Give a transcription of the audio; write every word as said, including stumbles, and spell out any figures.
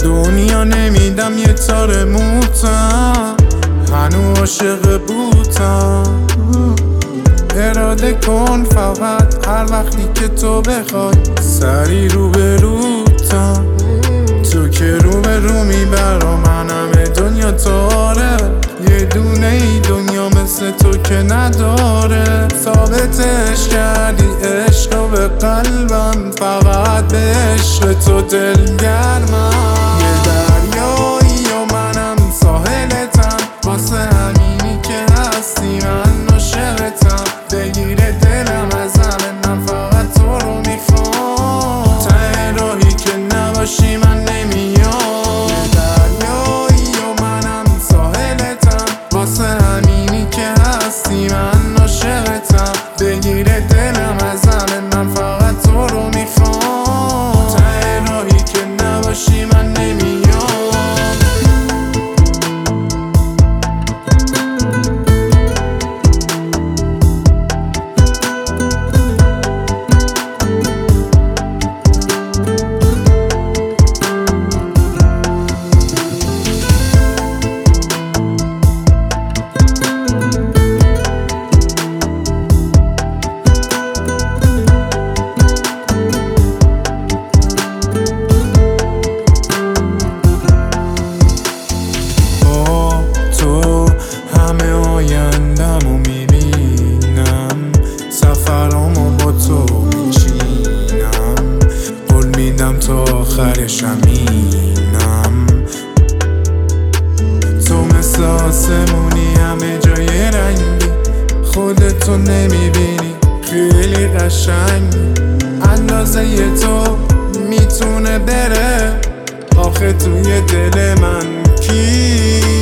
دنیا نمیدم یه تار موتم، هنو عاشق بودم. اراده کن فقط هر وقتی که تو بخوای، سری رو به روتم. تو که رو به رو میبرا من همه دنیا تاره، یه دونه ای دنیا مثل تو که نداره. ثابتش کردی عشق به قلبم، فقط به عشق تو دلگرمم. یه دریایی و منم ساحلتم، واسه همینی که هستی من عاشقتم. بگیره دلم از همه، من فقط تو رو میخوام. ته راهی که نباشی من نمیام. یه دریایی و منم ساحلتم، واسه همینی که هستی من عاشقتم. بگیره دلم از همه، من فقط تو رو میخوام. ته راهی که نباشی من نمیام. آینده‌مو میبینم، سفرامو با تو میچینم. قول میدم تا آخرش همینم. تو مثل آسمونی همه جای رنگی، خودتو نمیبینی خیلی قشنگی. اندازه ی تو میتونه بره آخه توی دل من کی؟